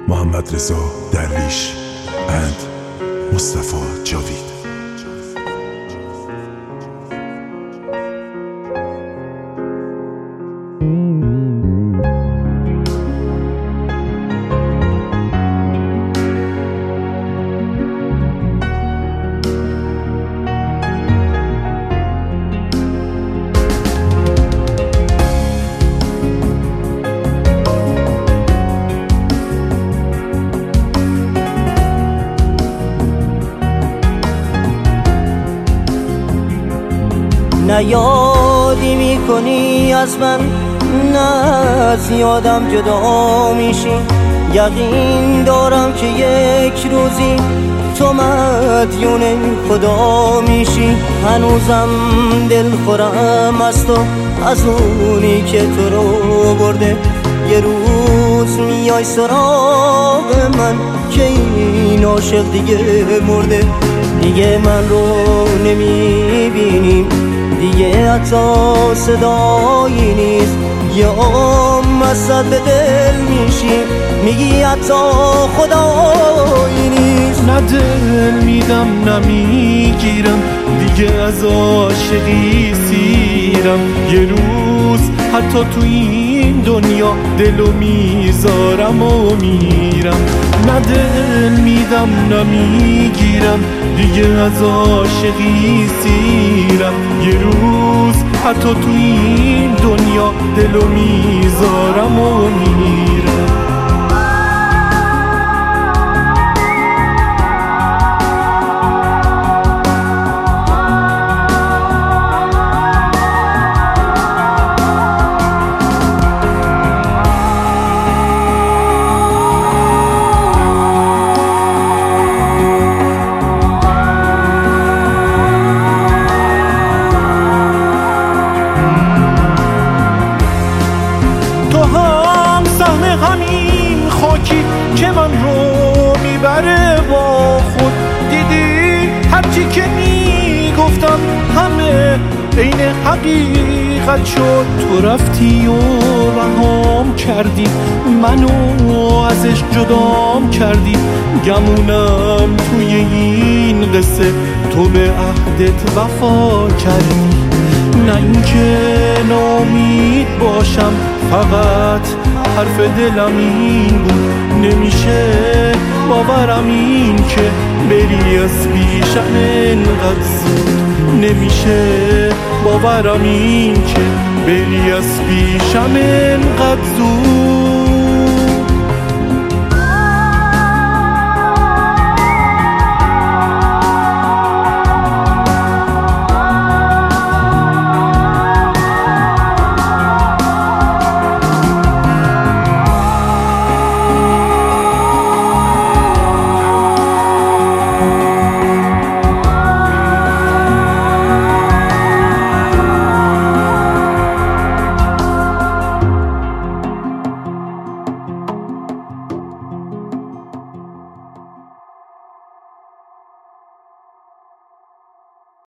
محمد رضا درویش and مصطفی جاوید. نه یادی میکنی از من، نه از یادم جدا میشی. یقین دارم که یک روزی تو مدیون خدا میشی. هنوزم دل خورم از تو، از اونی که تو رو برده. یه روز میای سراغ من که این عاشق دیگه مرده. دیگه من رو نمیبینیم، دیگه حتی صدایی نیست. یه مسد به دل میشی، میگی حتی خدایی نیست. نه دل میدم نه میگیرم، دیگه از عاشقی سیرم. یه روز حتی تو این دنیا دلو میذارم و میرم. نه دل میدم نه میگیرم، دیگه از عاشقی سیرم. یه روز حتی تو این دنیا دلو میذارم و میرم. همین خاکی که من رو میبره با خود. دیدی هرچی که میگفتم همه عین حقیقت شد. تو رفتی و رهام کردی، منو ازش جدام کردی. گمونم توی این قصه تو به عهدت وفا کردی. نه اینکه ناامید باشم، فقط حرف دلم این بود. نمیشه باورم این که بری از پیشم انقدر زود. نمیشه باورم این که بری از پیشم انقدر زود.